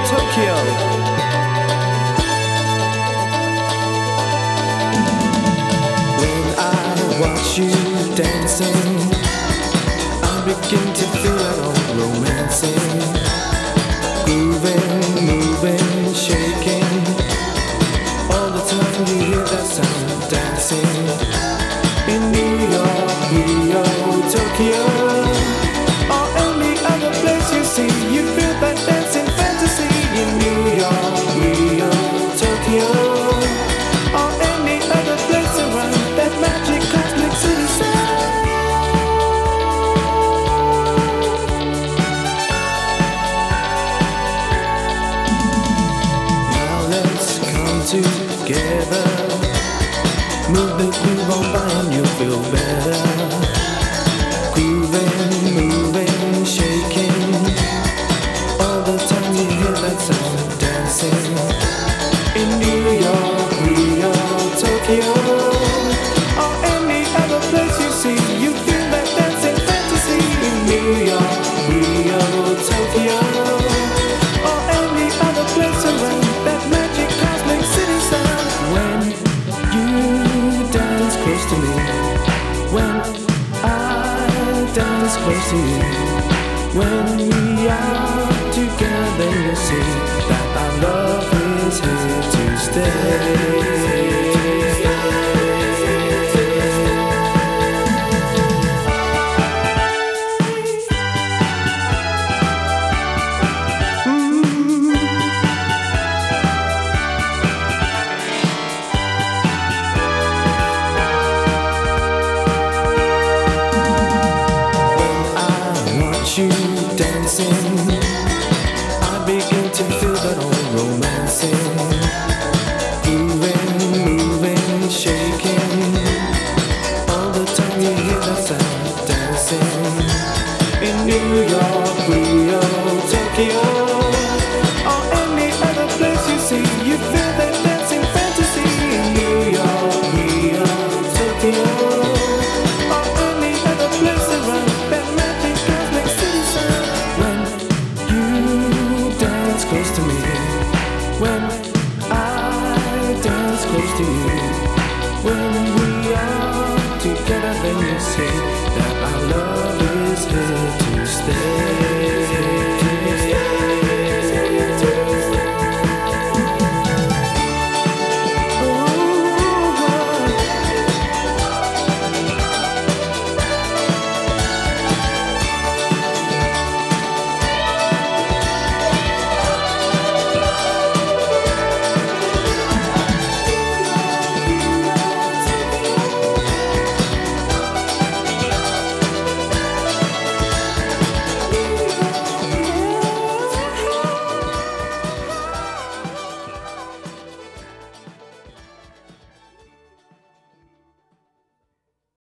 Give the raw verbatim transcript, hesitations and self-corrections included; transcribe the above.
Tokyo. When I watch you dancing, I begin to feel that old romancing, grooving, moving, shaking. All the time you hear that sound dancing in New York, Rio, Tokyo, or any other place you see. You feel that dancing fantasy in New York, Rio, Tokyo, or any other place around that magic cosmic city sound. Now let's come together, move the groove on by and you'll feel better. Grooving, moving, shaking. All the time you hear that sound dancing in New York, Rio, Tokyo, or any other place you see. You feel that dancing fantasy in New York, Rio, Tokyo, or any other place around that magic cosmic city sound. When you dance close to me, when I dance close to you, when we are together, then you'll see that our love is here to stay. You dancing, I begin to feel that old romancing, grooving, moving, shaking. All the time you hear that sound dancing in New York, Rio, Tokyo, or any other place you see. You feel that dancing fantasy in New York, Rio, Tokyo, or any other place around that magic cosmic city sound. When you dance close to me, when I dance close to you, when we are together, then you see that our love is here to stay.